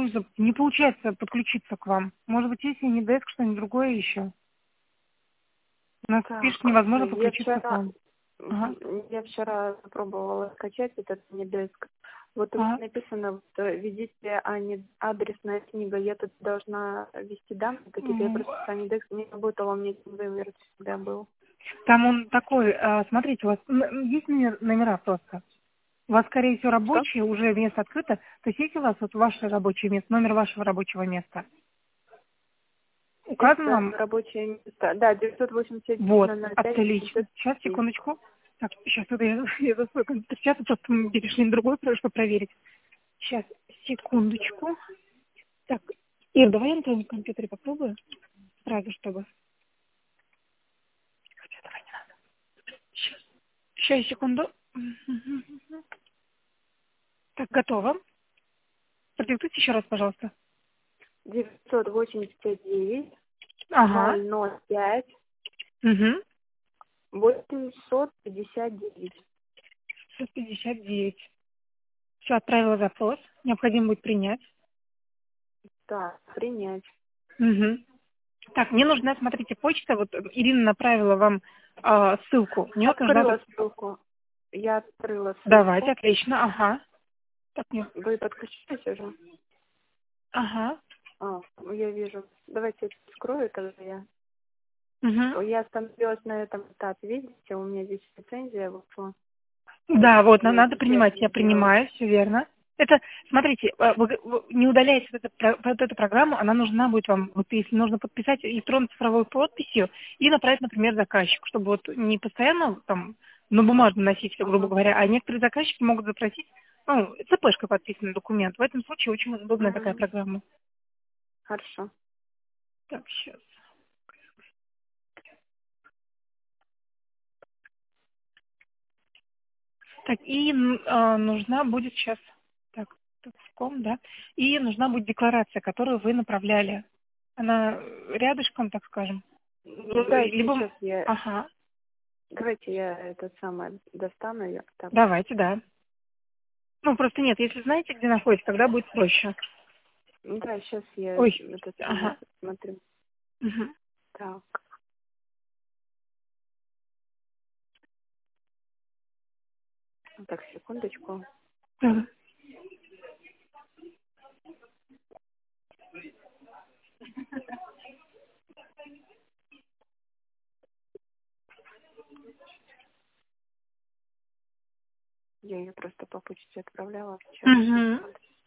пользу. Не получается подключиться к вам. Может быть, если не деск, что-нибудь другое еще. У нас Так, пишет, невозможно я подключиться к вчера, вам. Ага. я вчера попробовала скачать этот недеск. Вот у меня Ага. написано, вот, введите адресная книга, я тут должна ввести данные какие-то, я М, просто с недеск не работала, у меня TeamViewer всегда был. Там он такой, смотрите, у вас есть номера просто. У вас, скорее всего, Что? рабочие, уже место открыто. То есть есть у вас вот ваше рабочее место, номер вашего рабочего места? Указан Это вам? рабочее место. Да, 981 Вот, 005 отлично. Сейчас, 710. секундочку. Так, сейчас это я за свой компьютер. Сейчас просто мы перешли на другой, чтобы проверить. Сейчас, секундочку. Так, Ир, давай я на твоем компьютере попробую. Сразу, чтобы... Хотя, давай не надо. Сейчас, секунду. Так, готово. Продиктуйте еще раз, пожалуйста. 989 Ага. 005 Угу. 859. 659. Все, отправила запрос. Необходимо будет принять. Да, принять. Угу. Так, мне нужна, смотрите, почта. Вот Ирина направила вам ссылку. Мне Я вот нужна... открыла ссылку. Я открыла Давайте, ссылку. отлично. Ага. Так, нет. Вы подключились уже? Ага. Я вижу. Давайте это скрою, когда я... Угу. Я остановилась на этом этапе. Видите, у меня здесь лицензия вышла. Да, вот, Я надо сейчас принимать. Я сделаю. принимаю, все верно. Это, смотрите, вы не удаляйте вот эту программу, она нужна будет вам, вот если нужно подписать электронно-цифровой подписью и направить, например, заказчику, чтобы вот не постоянно там на бумажном носителе, грубо Ага. говоря, а некоторые заказчики могут запросить, ну, ЦПшкой подписанный документ. В этом случае очень удобная такая Мгм. программа. Хорошо. Так, сейчас. Так, и нужна будет сейчас, так, ком, да, и нужна будет декларация, которую вы направляли. Она рядышком, так скажем. Да, Либо, сейчас я... ага, Давайте я этот самый достану ее. Так. давайте, да. Ну, просто нет, если знаете, где находится, тогда будет проще. Да, сейчас я Ой, этот самый ага. посмотрю. Угу. Так. Так, секундочку. Да. Я ее просто по почте отправляла вчера. Угу.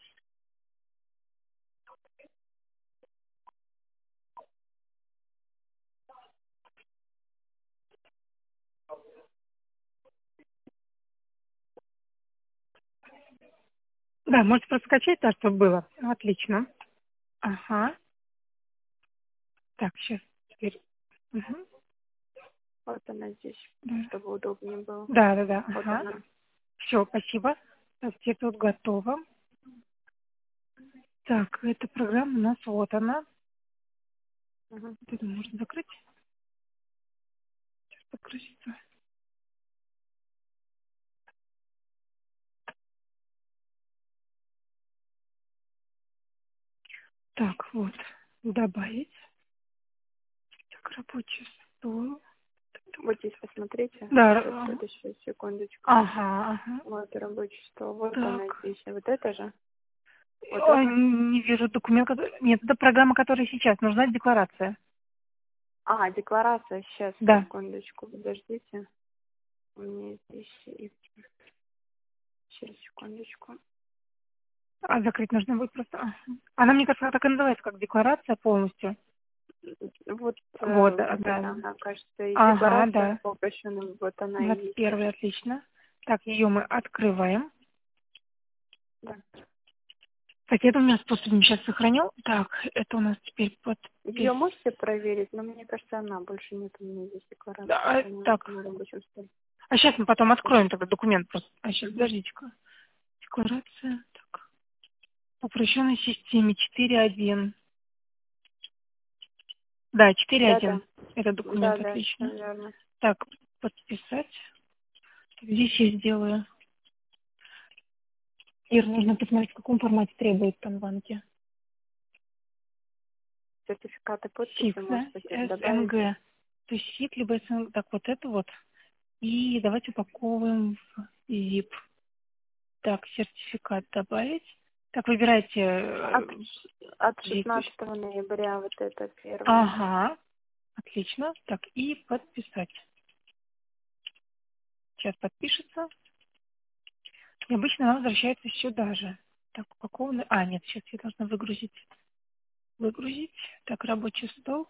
Да, можете просто скачать, да, чтобы было. Отлично. Ага. Так, сейчас, теперь. Угу. Вот она здесь, Да. чтобы удобнее было. Да, да, да, Вот ага. она. Все, спасибо. Так, теперь тут готово. Так, эта программа у нас вот она. Мгм. Вот это можно закрыть. Загрузится. Так, вот. Добавить. Так, рабочий стол. Вот здесь посмотрите. Да. Сейчас, следующую секундочку. Ага, ага. Вот рабочий стол. Вот она Так. здесь. Вот это же? Вот Ой, это? не вижу документ, который... Нет, это программа, которая сейчас. Нужна декларация. Декларация. Сейчас, Да. секундочку. Подождите. У меня здесь... Сейчас, секундочку. А закрыть нужно будет просто... Ага. Она, мне кажется, так и называется, как декларация полностью. Вот, Вот, да, вот это да. она, кажется, и Ага, декларация да. по упрощенным, вот она и есть. 21, отлично. Так, ее мы открываем. Да. Так, это у меня способ сейчас сохранил. Так, это у нас теперь Ее подпись. можете проверить, но мне кажется, она больше нет у меня здесь декларации Да, так. на рабочем столе. А сейчас мы потом откроем тогда документ просто. А сейчас, подождите-ка. Декларация. Так. По упрощенной системе 4.1. Да, Да-да, 4.1. Это документ, да-да, отлично. все верно. Так, подписать. Здесь я сделаю. Ир, нужно посмотреть, в каком формате требует там банки. сертификаты подписи, СИК, да? может быть, добавить. СНГ. То есть СИК, либо СНГ. Так, вот это вот. И давайте упаковываем в zip. Так, сертификат добавить. Так, выбирайте От zip. 16 ноября вот это первое. Ага, отлично. Так, и подписать. Сейчас подпишется. И обычно она возвращается сюда же. Так, упакованный. Нет, сейчас я должна выгрузить. Выгрузить. Так, рабочий стол.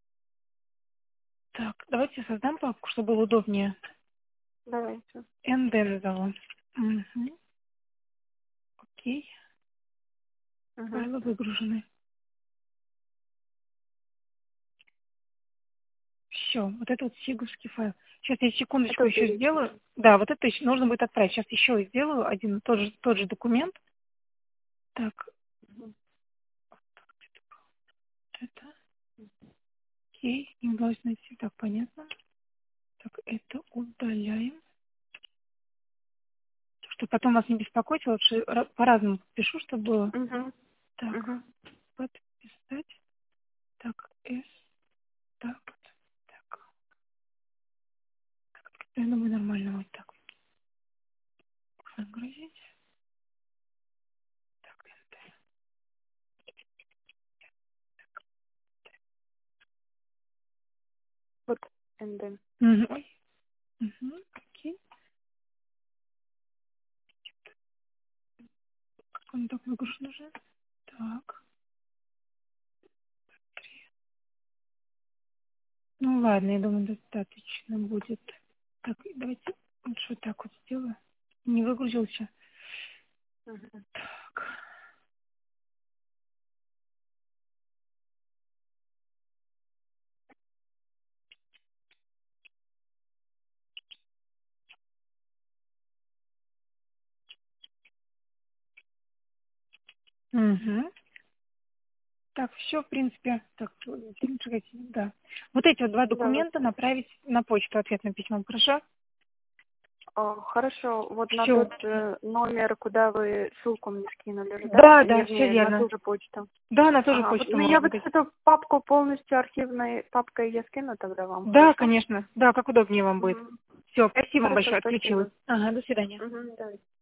Так, давайте создам папку, чтобы было удобнее. Давайте. НД назову. Угу. Окей. Файлы выгружены. Все, вот это вот сиговский файл. Сейчас я секундочку Это еще сделаю. Да, вот это еще нужно будет отправить. Сейчас еще сделаю один тот же документ. Так, вот это. Окей, инвойс найти. Так, понятно. Так, это удаляем. Чтобы потом вас не беспокоить, лучше по-разному пишу, чтобы было. Так, подписать. Так, так, так. Я думаю, нормально вот так. Загрузить. Так, это. Вот НД. Ой. Окей. Как он так выгружен уже? Так. Ну ладно, я думаю, достаточно будет. Так, давайте лучше вот так вот сделаю. Не выгрузился. Так. Угу. Так, все, в принципе. Так, да. Вот эти вот два Да. документа направить на почту ответным письмом, хорошо? Хорошо, вот на Все. тот же номер, куда вы ссылку мне скинули, Да, да? да, все Вернее, на верно. ту же почту. Да, на ту же Ага, вот почту я можно. вот эту папку полностью архивной папкой я скину тогда вам, Да, хорошо? конечно. Да, как удобнее вам будет. Все, спасибо вам Хорошо, большое, отключилась. спасибо. Ага, до свидания. Давайте.